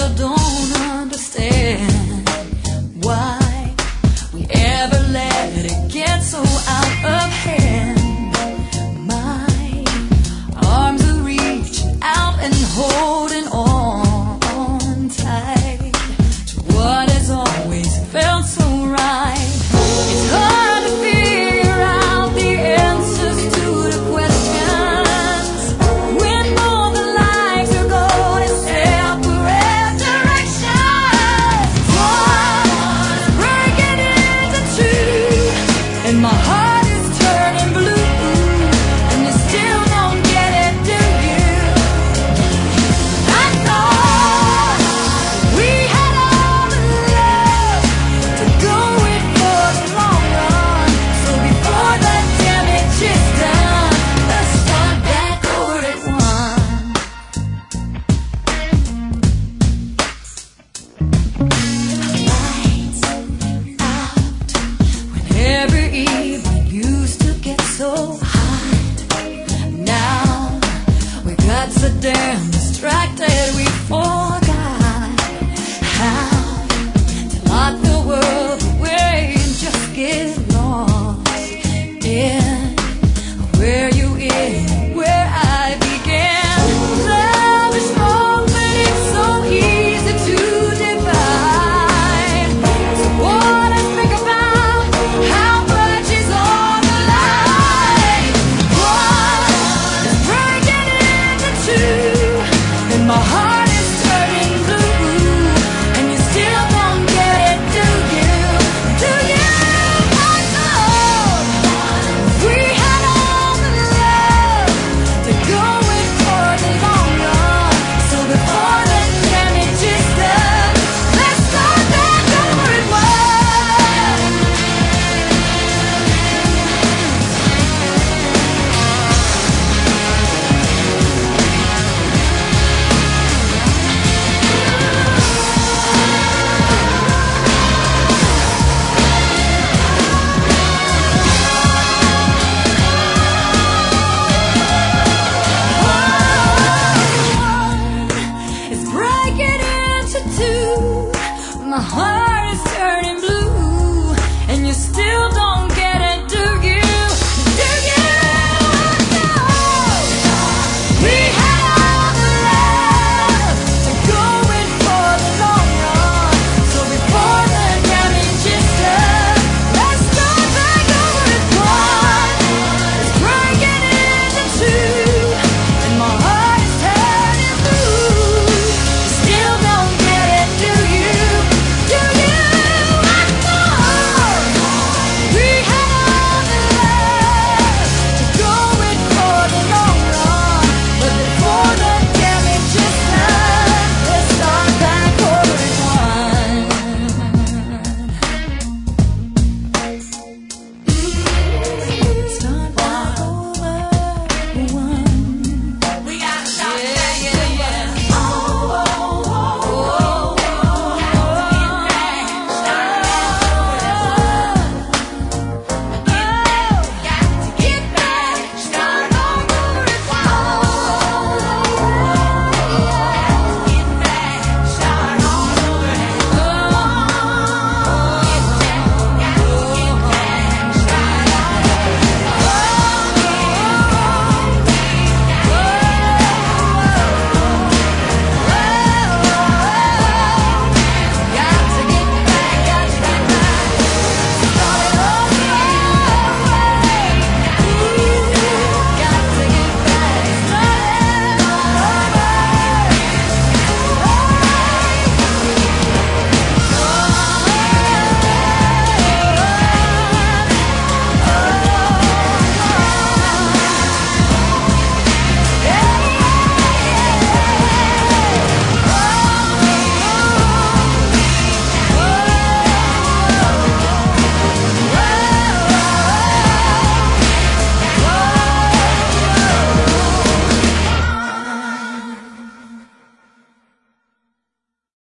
still don't understand why we ever let it get so out of hand. My arms are reaching out and holding on tight to what has always felt so right. It's hard to figure out the answers to the questions when all the lives are going in separate directions. One breaking into two, and my heart is turning blue, and you still don't get it, do you? I thought we had all the love to go it for the long run, so before that damage is done, let's start back over at one. Lights out when every evening used to get so hot. Now we got so damn